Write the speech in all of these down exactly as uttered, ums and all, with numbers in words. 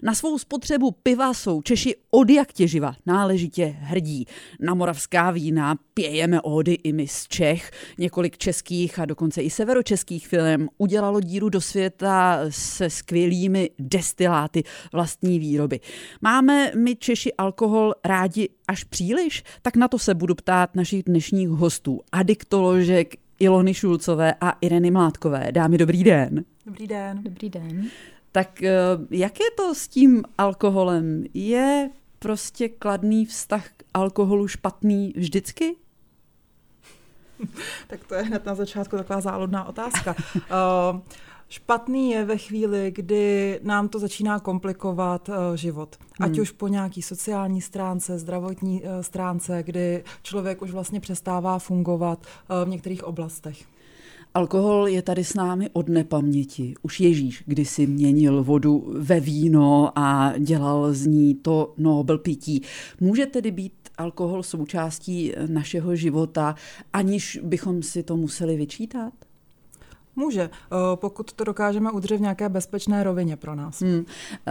Na svou spotřebu piva jsou Češi odjaktěživa živa náležitě hrdí. Na moravská vína pějeme ódy i my z Čech. Několik českých a dokonce i severočeských firem udělalo díru do světa se skvělými destiláty vlastní výroby. Máme my Češi alkohol rádi až příliš? Tak na to se budu ptát našich dnešních hostů. Adiktoložek Ilony Šulcové a Ireny Mládkové. Dámy, dobrý den. Dobrý den. Dobrý den. Tak jak je to s tím alkoholem? Je prostě kladný vztah k alkoholu špatný vždycky? Tak to je hned na začátku taková záludná otázka. uh, špatný je ve chvíli, kdy nám to začíná komplikovat uh, život. Ať hmm. už po nějaký sociální stránce, zdravotní uh, stránce, kdy člověk už vlastně přestává fungovat uh, v některých oblastech. Alkohol je tady s námi od nepaměti. Už Ježíš kdysi měnil vodu ve víno a dělal z ní to nobel pití. Může tedy být alkohol součástí našeho života, aniž bychom si to museli vyčítat? Může, pokud to dokážeme udržet v nějaké bezpečné rovině pro nás. Hmm.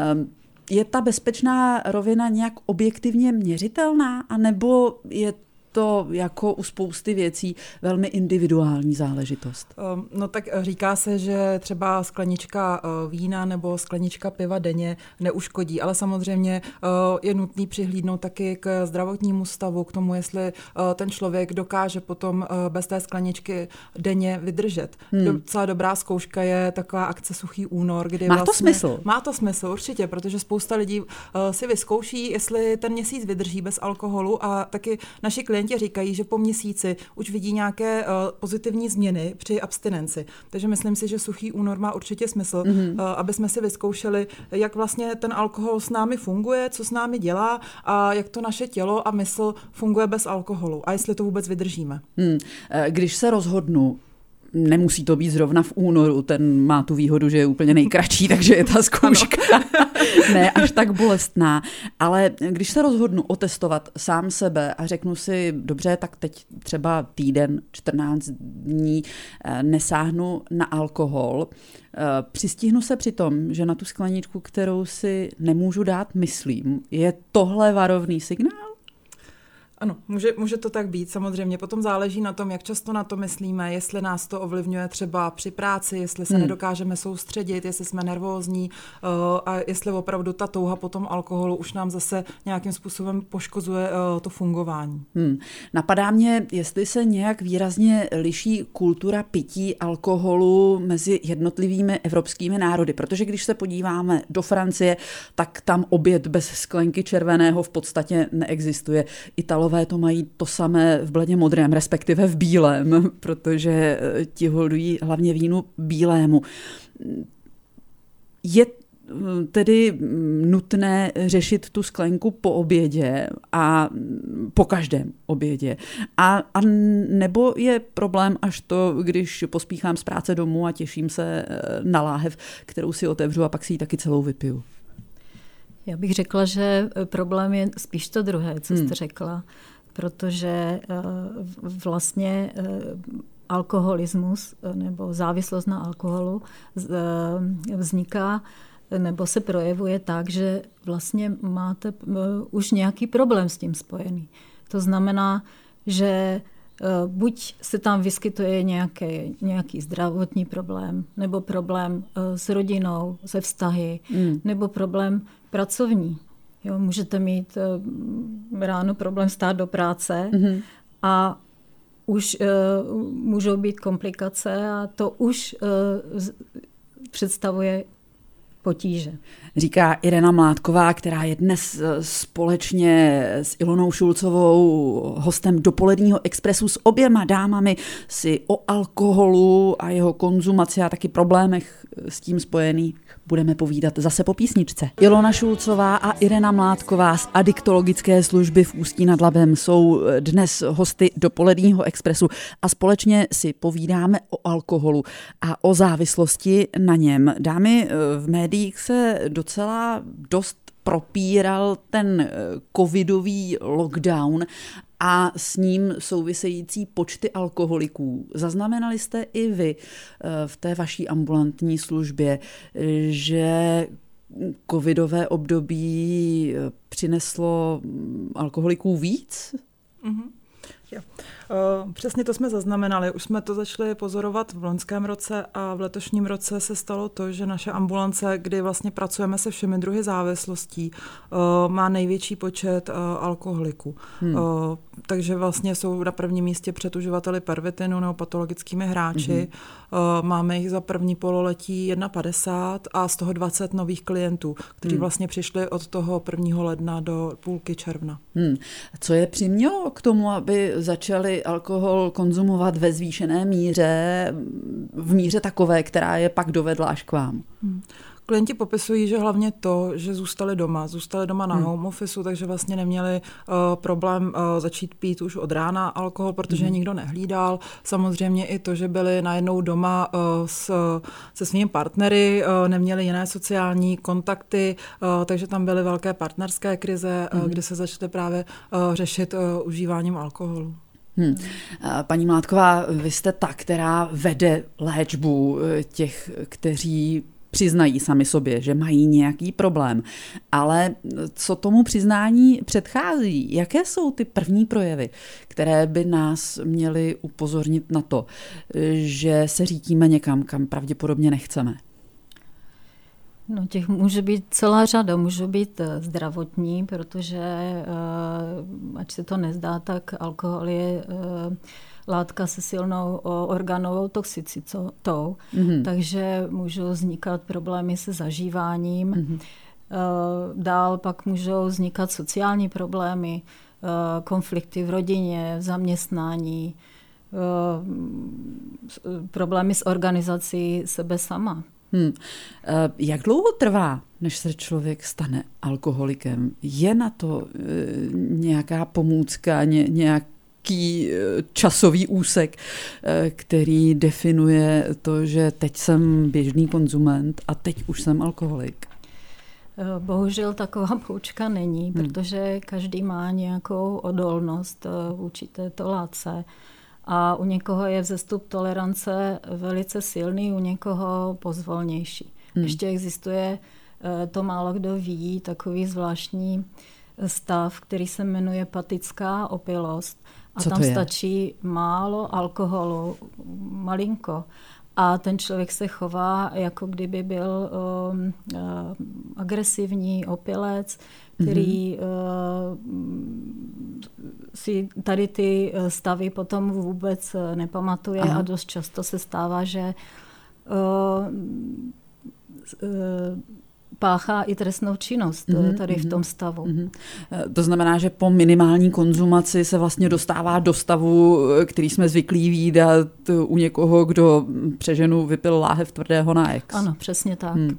Je ta bezpečná rovina nějak objektivně měřitelná, anebo je to jako u spousty věcí velmi individuální záležitost? No tak říká se, že třeba sklenička vína nebo sklenička piva denně neuškodí, ale samozřejmě je nutný přihlídnout taky k zdravotnímu stavu, k tomu, jestli ten člověk dokáže potom bez té skleničky denně vydržet. Hmm. Docela dobrá zkouška je taková akce Suchý únor, kdy Má vlastně, to smysl? Má to smysl, určitě, protože spousta lidí si vyzkouší, jestli ten měsíc vydrží bez alkoholu, a taky naši klienti říkají, že po měsíci už vidí nějaké uh, pozitivní změny při abstinenci. Takže myslím si, že Suchý únor má určitě smysl, mm-hmm. uh, aby jsme si vyzkoušeli, jak vlastně ten alkohol s námi funguje, co s námi dělá a jak to naše tělo a mysl funguje bez alkoholu a jestli to vůbec vydržíme. Hmm. Když se rozhodnu, nemusí to být zrovna v únoru, ten má tu výhodu, že je úplně nejkratší, takže je ta zkouška ne až tak bolestná. Ale když se rozhodnu otestovat sám sebe a řeknu si, dobře, tak teď třeba týden, čtrnáct dní nesáhnu na alkohol, přistihnu se při tom, že na tu skleničku, kterou si nemůžu dát, myslím. Je tohle varovný signál? Ano, může, může to tak být, samozřejmě. Potom záleží na tom, jak často na to myslíme, jestli nás to ovlivňuje třeba při práci, jestli se hmm. nedokážeme soustředit, jestli jsme nervózní uh, a jestli opravdu ta touha po tom alkoholu už nám zase nějakým způsobem poškozuje uh, to fungování. Hmm. Napadá mě, jestli se nějak výrazně liší kultura pití alkoholu mezi jednotlivými evropskými národy, protože když se podíváme do Francie, tak tam oběd bez sklenky červeného v podstatě neexistuje. Italové to mají to samé v bledě modrém, respektive v bílém, protože ti holdují hlavně vínu bílému. Je tedy nutné řešit tu sklenku po obědě a po každém obědě. A, a nebo je problém až to, když pospíchám z práce domů a těším se na láhev, kterou si otevřu a pak si ji taky celou vypiju? Já bych řekla, že problém je spíš to druhé, co jste hmm. řekla, protože vlastně alkoholismus nebo závislost na alkoholu vzniká nebo se projevuje tak, že vlastně máte už nějaký problém s tím spojený. To znamená, že buď se tam vyskytuje nějaký, nějaký zdravotní problém, nebo problém s rodinou, se vztahy, mm. nebo problém pracovní. Jo, můžete mít ráno problém stát do práce mm-hmm. a už uh, můžou být komplikace a to už uh, představuje potíže. Říká Irena Mládková, která je dnes společně s Ilonou Šulcovou hostem Dopoledního expresu. S oběma dámami si o alkoholu a jeho konzumaci a taky problémech s tím spojených budeme povídat zase po písničce. Ilona Šulcová a Irena Mládková z adiktologické služby v Ústí nad Labem jsou dnes hosty Dopoledního expresu a společně si povídáme o alkoholu a o závislosti na něm. Dámy, v médiích se docela dost propíral ten covidový lockdown a s ním související počty alkoholiků. Zaznamenali jste i vy v té vaší ambulantní službě, že covidové období přineslo alkoholiků víc? Mm-hmm. Jo. Uh, přesně to jsme zaznamenali. Už jsme to začali pozorovat v loňském roce a v letošním roce se stalo to, že naše ambulance, kdy vlastně pracujeme se všemi druhy závislostí, uh, má největší počet uh, alkoholiků. Hmm. Uh, takže vlastně jsou na prvním místě před uživateli pervitinu nebo patologickými hráči. Hmm. Uh, máme jich za první pololetí padesát jedna a z toho dvacet nových klientů, kteří hmm. vlastně přišli od toho prvního ledna do půlky června. Hmm. Co je přimělo k tomu, aby začali alkohol konzumovat ve zvýšené míře, v míře takové, která je pak dovedla až k vám? Hmm. Klienti popisují, že hlavně to, že zůstali doma, zůstali doma na hmm. home officeu, takže vlastně neměli uh, problém uh, začít pít už od rána alkohol, protože hmm. nikdo nehlídal. Samozřejmě i to, že byli najednou doma uh, s, se svými partnery, uh, neměli jiné sociální kontakty, uh, takže tam byly velké partnerské krize, hmm. uh, kde se začaly právě uh, řešit uh, užíváním alkoholu. Hmm. Paní Mládková, vy jste ta, která vede léčbu těch, kteří přiznají sami sobě, že mají nějaký problém. Ale co tomu přiznání předchází? Jaké jsou ty první projevy, které by nás měly upozornit na to, že se řítíme někam, kam pravděpodobně nechceme? No, těch může být celá řada. Můžou být zdravotní, protože ať se to nezdá, tak alkohol je látka se silnou organovou toxicitou, mm-hmm. takže můžou vznikat problémy se zažíváním. Mm-hmm. Dál pak můžou vznikat sociální problémy, konflikty v rodině, v zaměstnání, problémy s organizací sebe sama. Hmm. Jak dlouho trvá, než se člověk stane alkoholikem? Je na to nějaká pomůcka, ně, nějaký časový úsek, který definuje to, že teď jsem běžný konzument a teď už jsem alkoholik? Bohužel taková poučka není, hmm. protože každý má nějakou odolnost vůči této látce. A u někoho je vzestup tolerance velice silný, u někoho pozvolnější. Hmm. Ještě existuje, to málo kdo ví, takový zvláštní stav, který se jmenuje patická opilost. A Co tam stačí málo alkoholu, malinko. A ten člověk se chová, jako kdyby byl um, uh, agresivní opilec, který mm-hmm. uh, si tady ty stavy potom vůbec nepamatuje. Aha. A dost často se stává, že uh, uh, páchá i trestnou činnost mm-hmm. tady v tom stavu. Mm-hmm. To znamená, že po minimální konzumaci se vlastně dostává do stavu, který jsme zvyklí vídat u někoho, kdo přeženu vypil láhev tvrdého na ex. Ano, přesně tak. Hmm.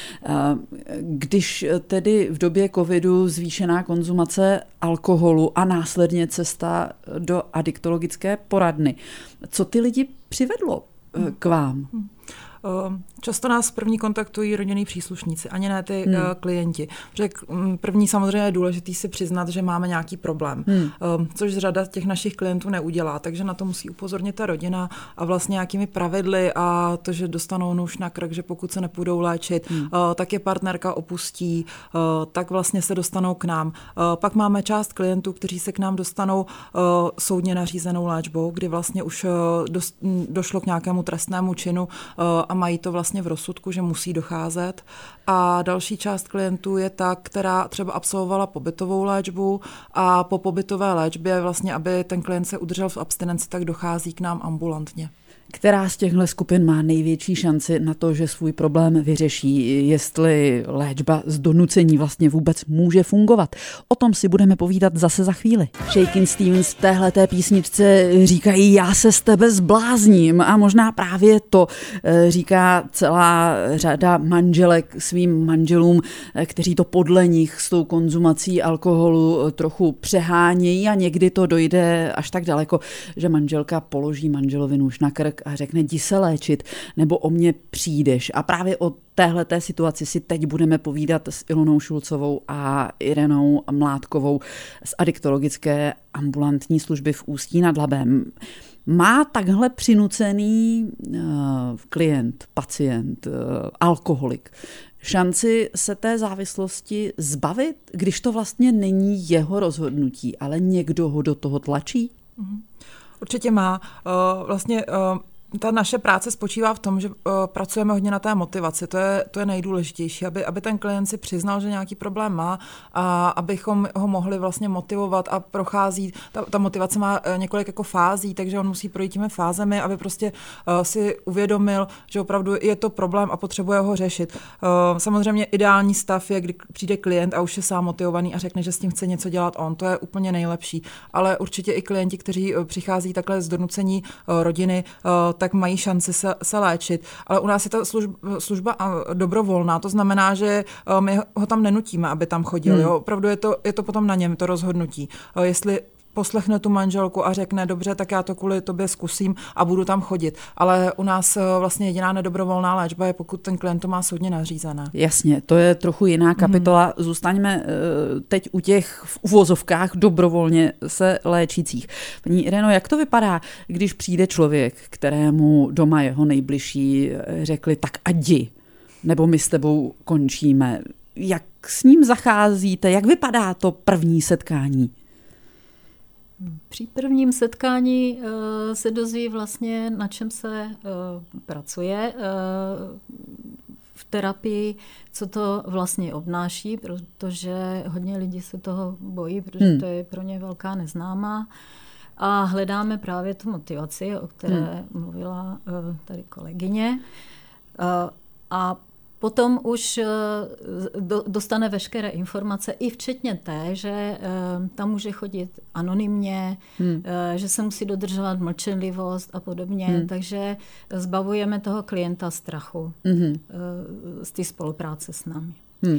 Když tedy v době covidu zvýšená konzumace alkoholu a následně cesta do adiktologické poradny, co ty lidi přivedlo hmm. k vám? Hmm. Často nás první kontaktují rodinní příslušníci, ani ne ty hmm. klienti. Řek, první samozřejmě je důležitý si přiznat, že máme nějaký problém, hmm. což řada těch našich klientů neudělá, takže na to musí upozornit ta rodina a vlastně nějakými pravidly a to, že dostanou nůž na krk, že pokud se nepůjdou léčit, hmm. tak je partnerka opustí, tak vlastně se dostanou k nám. Pak máme část klientů, kteří se k nám dostanou soudně nařízenou léčbou, kdy vlastně už došlo k nějakému trestnému činu a mají to vlastně v rozsudku, že musí docházet. A další část klientů je ta, která třeba absolvovala pobytovou léčbu a po pobytové léčbě vlastně, aby ten klient se udržel v abstinenci, tak dochází k nám ambulantně. Která z těchto skupin má největší šanci na to, že svůj problém vyřeší, jestli léčba z donucení vlastně vůbec může fungovat? O tom si budeme povídat zase za chvíli. Shakin' Stevens v téhleté písničce říkají, já se z tebe zblázním, a možná právě to říká celá řada manželek svým manželům, kteří to podle nich s tou konzumací alkoholu trochu přehánějí a někdy to dojde až tak daleko, že manželka položí manželovi nůž na krk a řekne, jdi se léčit, nebo o mě přijdeš. A právě o téhleté situaci si teď budeme povídat s Ilonou Šulcovou a Irenou Mládkovou z adiktologické ambulantní služby v Ústí nad Labem. Má takhle přinucený uh, klient, pacient, uh, alkoholik šanci se té závislosti zbavit, když to vlastně není jeho rozhodnutí, ale někdo ho do toho tlačí? Určitě má. Vlastně ta naše práce spočívá v tom, že uh, pracujeme hodně na té motivaci. To je, to je nejdůležitější, aby, aby ten klient si přiznal, že nějaký problém má a abychom ho mohli vlastně motivovat a prochází. Ta, ta motivace má několik jako fází, takže on musí projít těmi fázemi, aby prostě uh, si uvědomil, že opravdu je to problém a potřebuje ho řešit. Uh, samozřejmě ideální stav je, kdy přijde klient a už je sám motivovaný a řekne, že s tím chce něco dělat on. To je úplně nejlepší. Ale určitě i klienti, kteří přichází takhle z donucení uh, rodiny, uh, tak mají šanci se, se léčit. Ale u nás je ta služba, služba dobrovolná, to znamená, že my ho tam nenutíme, aby tam chodil. Hmm. Jo? Opravdu je to, je to potom na něm, to rozhodnutí. Jestli poslechne tu manželku a řekne, dobře, tak já to kvůli tobě zkusím a budu tam chodit. Ale u nás vlastně jediná nedobrovolná léčba je, pokud ten klient to má soudně nařízené. Jasně, to je trochu jiná kapitola. Hmm. Zůstaňme teď u těch v uvozovkách dobrovolně se léčících. Paní Ireno, jak to vypadá, když přijde člověk, kterému doma jeho nejbližší řekli, tak a jdi, nebo my s tebou končíme. Jak s ním zacházíte? Jak vypadá to první setkání? Při prvním setkání uh, se dozví vlastně, na čem se uh, pracuje uh, v terapii, co to vlastně obnáší, protože hodně lidí se toho bojí, protože hmm. to je pro ně velká neznámá. A hledáme právě tu motivaci, o které hmm. mluvila uh, tady kolegyně. Uh, a potom už dostane veškeré informace, i včetně té, že tam může chodit anonymně, hmm. že se musí dodržovat mlčenlivost a podobně. Hmm. Takže zbavujeme toho klienta strachu hmm. z té spolupráce s námi. Hmm.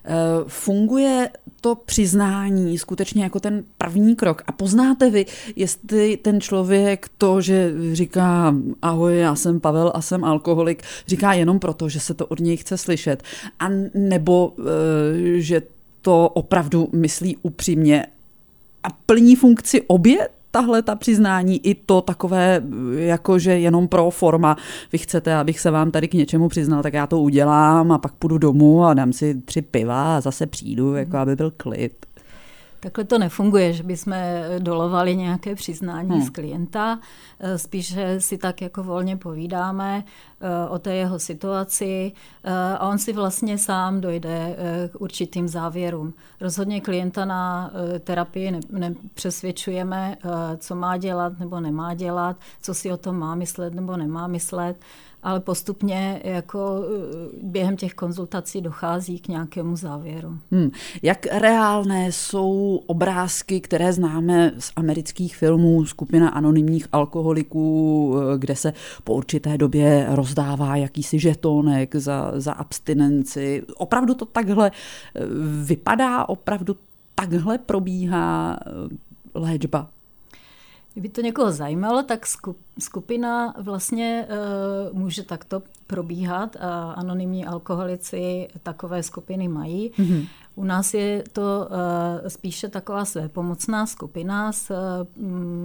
Funguje to přiznání skutečně jako ten první krok a poznáte vy, jestli ten člověk to, že říká ahoj, já jsem Pavel a jsem alkoholik, říká jenom proto, že se to od něj chce slyšet, a nebo že to opravdu myslí upřímně a plní funkci obě tahle ta přiznání i to takové, jakože jenom pro forma. Vy chcete, abych se vám tady k něčemu přiznal, tak já to udělám a pak půjdu domů a dám si tři piva a zase přijdu, jako aby byl klid. Takhle to nefunguje, že bychom dolovali nějaké přiznání hmm. z klienta. Spíše si tak jako volně povídáme o té jeho situaci a on si vlastně sám dojde k určitým závěrům. Rozhodně klienta na terapii nepřesvědčujeme, co má dělat nebo nemá dělat, co si o tom má myslet nebo nemá myslet, ale postupně jako během těch konzultací dochází k nějakému závěru. Hmm. Jak reálné jsou obrázky, které známe z amerických filmů, skupina anonymních alkoholiků, kde se po určité době rozdává jakýsi žetonek za, za abstinenci? Opravdu to takhle vypadá? Opravdu takhle probíhá léčba? Kdyby to někoho zajímalo, tak skupina vlastně uh, může takto probíhat a anonymní alkoholici takové skupiny mají. Mm-hmm. U nás je to uh, spíše taková svépomocná skupina s uh,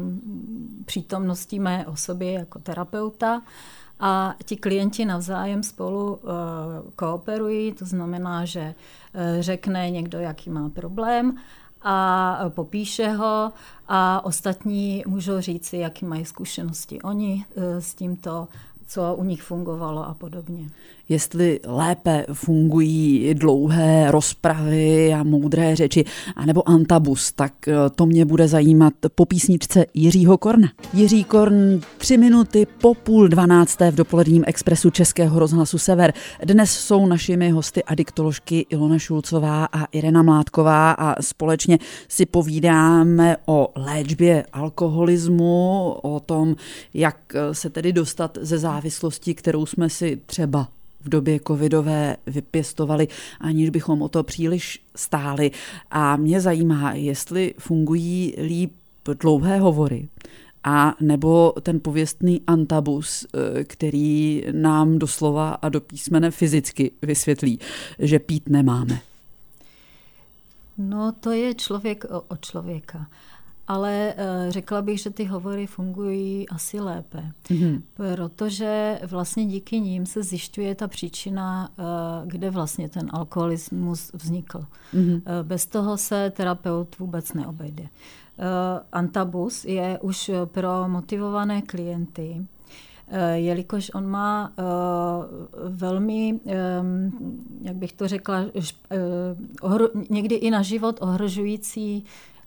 přítomností mé osoby jako terapeuta a ti klienti navzájem spolu uh, kooperují, to znamená, že uh, řekne někdo, jaký má problém, a popíše ho a ostatní můžou říci, jaký mají zkušenosti oni s tímto, co u nich fungovalo a podobně. Jestli lépe fungují dlouhé rozpravy a moudré řeči, anebo antabus, tak to mě bude zajímat po písničce Jiřího Korna. Jiří Korn, tři minuty po půl dvanácté v dopoledním expresu Českého rozhlasu Sever. Dnes jsou našimi hosty adiktoložky Ilona Šulcová a Irena Mládková a společně si povídáme o léčbě alkoholismu, o tom, jak se tedy dostat ze závislosti, kterou jsme si třeba v době covidové vypěstovali, aniž bychom o to příliš stáli. A mě zajímá, jestli fungují líp dlouhé hovory a nebo ten pověstný antabus, který nám doslova a do písmene fyzicky vysvětlí, že pít nemáme. No to je člověk od člověka. ale řekla bych, že ty hovory fungují asi lépe, mm-hmm. protože vlastně díky ním se zjišťuje ta příčina, kde vlastně ten alkoholismus vznikl. Mm-hmm. Bez toho se terapeut vůbec neobejde. Antabus je už pro motivované klienty, jelikož on má velmi, jak bych to řekla, někdy i na život ohrožující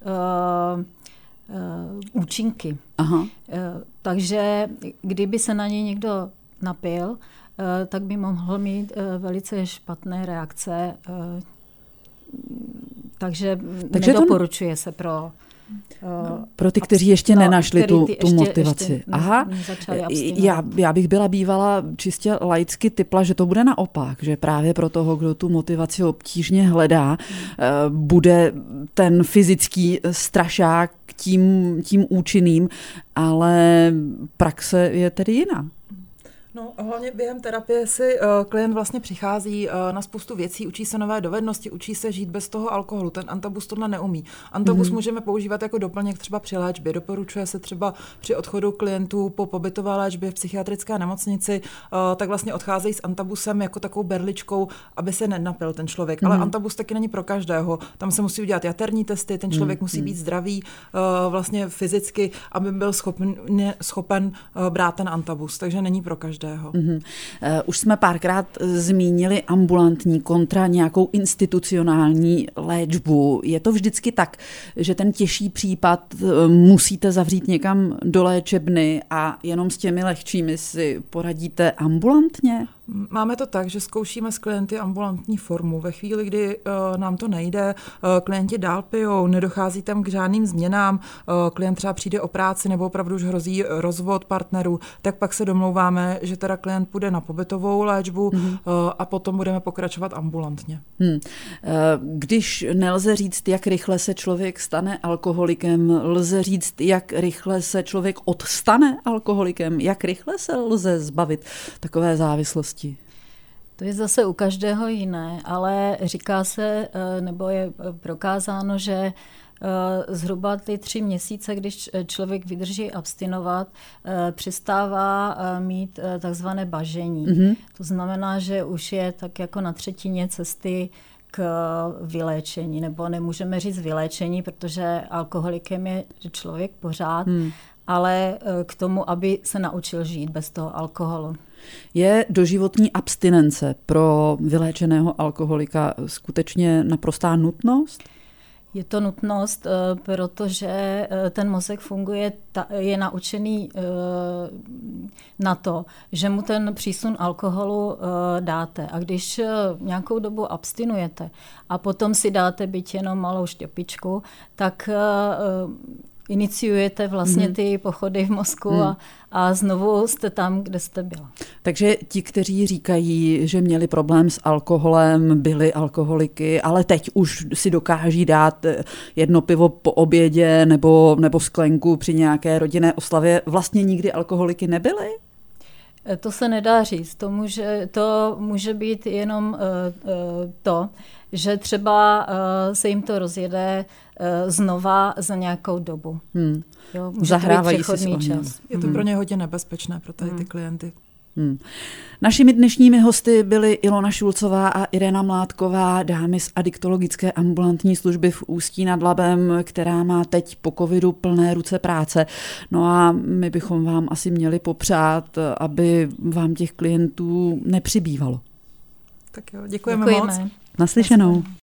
účinky. Aha. Takže kdyby se na něj někdo napil, tak by mohl mít velice špatné reakce. Takže, takže nedoporučuje to... se pro... No, pro ty, kteří ještě no, nenašli tu, tu ještě, motivaci. Ještě Aha, já, já bych byla bývala čistě laicky typla, že to bude naopak, že právě pro toho, kdo tu motivaci obtížně hledá, hmm. bude ten fyzický strašák tím, tím účinným, ale praxe je tedy jiná. No, hlavně během terapie si uh, klient vlastně přichází uh, na spoustu věcí, učí se nové dovednosti, učí se žít bez toho alkoholu. Ten Antabus tohle neumí. Antabus mm-hmm. můžeme používat jako doplněk třeba při léčbě. Doporučuje se třeba při odchodu klientů po pobytové léčbě v psychiatrické nemocnici, uh, tak vlastně odcházejí s Antabusem jako takovou berličkou, aby se nenapil ten člověk. Mm-hmm. Ale Antabus taky není pro každého. Tam se musí udělat jaterní testy, ten člověk mm-hmm. musí být zdravý uh, vlastně fyzicky, aby byl schopen, ne, schopen uh, brát ten Antabus. Takže není pro každého. Mm-hmm. Uh, už jsme párkrát zmínili ambulantní kontra nějakou institucionální léčbu. Je to vždycky tak, že ten těžší případ musíte zavřít někam do léčebny a jenom s těmi lehčími si poradíte ambulantně? Máme to tak, že zkoušíme s klienty ambulantní formu. Ve chvíli, kdy uh, nám to nejde, uh, klienti dál pijou, nedochází tam k žádným změnám, uh, klient třeba přijde o práci nebo opravdu už hrozí rozvod partnerů, tak pak se domlouváme, že teda klient půjde na pobytovou léčbu mm-hmm. uh, a potom budeme pokračovat ambulantně. Hmm. Když nelze říct, jak rychle se člověk stane alkoholikem, lze říct, jak rychle se člověk odstane alkoholikem, jak rychle se lze zbavit takové závislosti? To je zase u každého jiné, ale říká se, nebo je prokázáno, že zhruba ty tři měsíce, když člověk vydrží abstinovat, přestává mít takzvané bažení. Mm-hmm. To znamená, že už je tak jako na třetině cesty k vyléčení, nebo nemůžeme říct vyléčení, protože alkoholikem je člověk pořád, hmm. ale k tomu, aby se naučil žít bez toho alkoholu. Je doživotní abstinence pro vyléčeného alkoholika skutečně naprostá nutnost? Je to nutnost, protože ten mozek funguje, je naučený na to, že mu ten přísun alkoholu dáte. A když nějakou dobu abstinujete a potom si dáte byť jenom malou štěpičku, tak iniciujete vlastně ty pochody v mozku hmm. a, a znovu jste tam, kde jste byla. Takže ti, kteří říkají, že měli problém s alkoholem, byli alkoholiky, ale teď už si dokáží dát jedno pivo po obědě nebo, nebo sklenku při nějaké rodinné oslavě, vlastně nikdy alkoholiky nebyli? To se nedá říct. To může, to může být jenom uh, uh, to, že třeba uh, se jim to rozjede uh, znova za nějakou dobu. Hmm. Jo, může Zahrávají to být přechodný si čas. Je to hmm. pro ně hodně nebezpečné, pro tady ty hmm. klienty. Hmm. Našimi dnešními hosty byly Ilona Šulcová a Irena Mládková, dámy z adiktologické ambulantní služby v Ústí nad Labem, která má teď po covidu plné ruce práce. No a my bychom vám asi měli popřát, aby vám těch klientů nepřibývalo. Tak jo, děkujeme, děkujeme moc. Naslyšenou.